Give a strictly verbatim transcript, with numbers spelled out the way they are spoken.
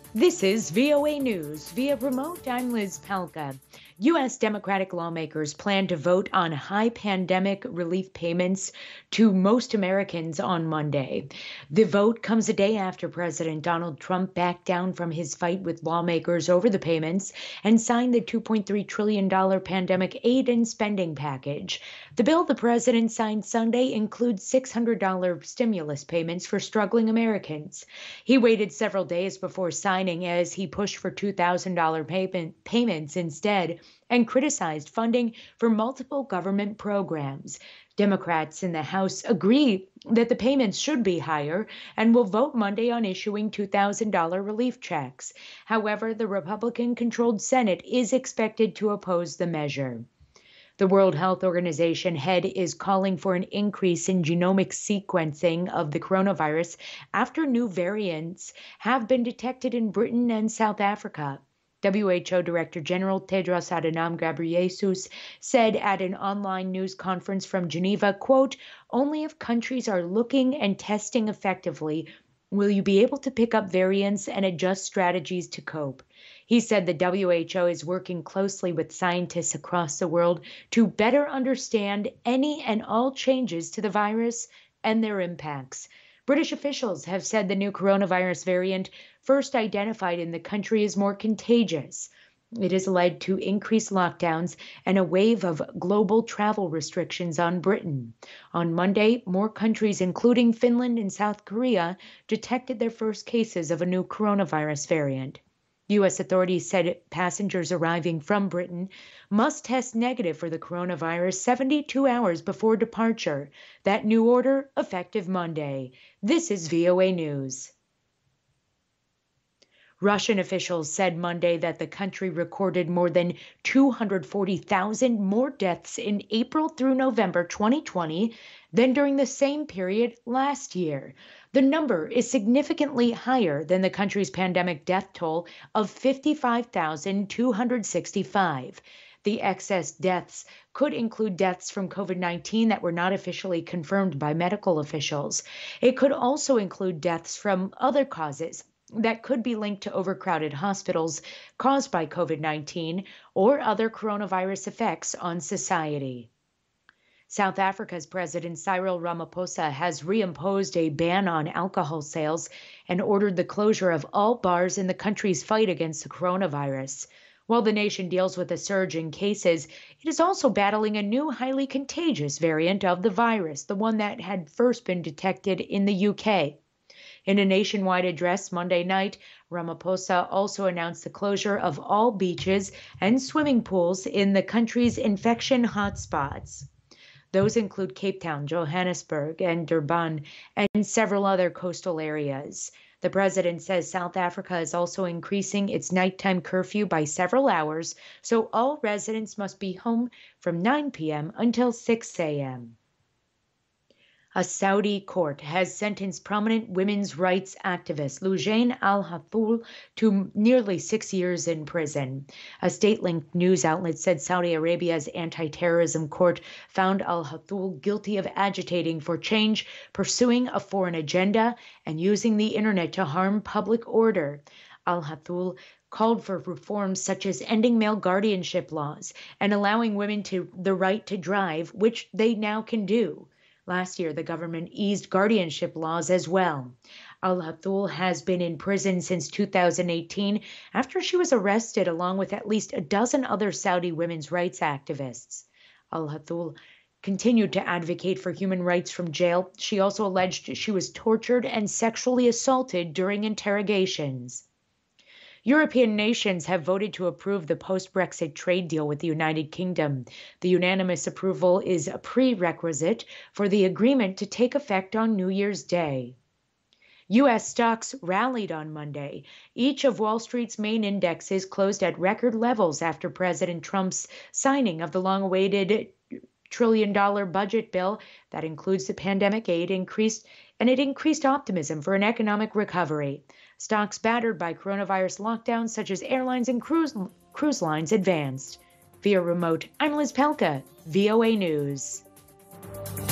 This is V O A News. Via remote, I'm Liz Palka. U S Democratic lawmakers plan to vote on high pandemic relief payments to most Americans on Monday. The vote comes a day after President Donald Trump backed down from his fight with lawmakers over the payments and signed the two point three trillion dollars pandemic aid and spending package. The bill the president signed Sunday includes six hundred dollars stimulus payments for struggling Americans. He waited several days before signing as he pushed for two thousand dollars payment, payments instead and criticized funding for multiple government programs. Democrats in the House agree that the payments should be higher and will vote Monday on issuing two thousand dollars relief checks. However, the Republican-controlled Senate is expected to oppose the measure. The World Health Organization head is calling for an increase in genomic sequencing of the coronavirus after new variants have been detected in Britain and South Africa. W H O Director General Tedros Adhanom Ghebreyesus said at an online news conference from Geneva, quote, "Only if countries are looking and testing effectively will you be able to pick up variants and adjust strategies to cope." He said the W H O is working closely with scientists across the world to better understand any and all changes to the virus and their impacts. British officials have said the new coronavirus variant first identified in the country is more contagious. It has led to increased lockdowns and a wave of global travel restrictions on Britain. On Monday, more countries, including Finland and South Korea, detected their first cases of a new coronavirus variant. U S authorities said passengers arriving from Britain must test negative for the coronavirus seventy-two hours before departure. That new order effective Monday. This is V O A News. Russian officials said Monday that the country recorded more than two hundred forty thousand more deaths in April through November twenty twenty than during the same period last year. The number is significantly higher than the country's pandemic death toll of fifty-five thousand two hundred sixty-five. The excess deaths could include deaths from COVID nineteen that were not officially confirmed by medical officials. It could also include deaths from other causes that could be linked to overcrowded hospitals caused by COVID nineteen or other coronavirus effects on society. South Africa's President Cyril Ramaphosa has reimposed a ban on alcohol sales and ordered the closure of all bars in the country's fight against the coronavirus. While the nation deals with a surge in cases, it is also battling a new highly contagious variant of the virus, the one that had first been detected in the U K. In a nationwide address Monday night, Ramaphosa also announced the closure of all beaches and swimming pools in the country's infection hotspots. Those include Cape Town, Johannesburg, and Durban, and several other coastal areas. The president says South Africa is also increasing its nighttime curfew by several hours, so all residents must be home from nine p.m. until six a.m. A Saudi court has sentenced prominent women's rights activist Loujain al-Hathloul to nearly six years in prison. A state-linked news outlet said Saudi Arabia's anti-terrorism court found al-Hathloul guilty of agitating for change, pursuing a foreign agenda, and using the internet to harm public order. Al-Hathloul called for reforms such as ending male guardianship laws and allowing women to the right to drive, which they now can do. Last year, the government eased guardianship laws as well. Al-Hathloul has been in prison since two thousand eighteen after she was arrested along with at least a dozen other Saudi women's rights activists. Al-Hathloul continued to advocate for human rights from jail. She also alleged she was tortured and sexually assaulted during interrogations. European nations have voted to approve the post-Brexit trade deal with the United Kingdom. The unanimous approval is a prerequisite for the agreement to take effect on New Year's Day. U S stocks rallied on Monday. Each of Wall Street's main indexes closed at record levels after President Trump's signing of the long-awaited trillion dollar budget bill that includes the pandemic aid increased, and it increased optimism for an economic recovery. Stocks battered by coronavirus lockdowns such as airlines and cruise, cruise lines advanced. Via remote, I'm Liz Pelka, V O A News.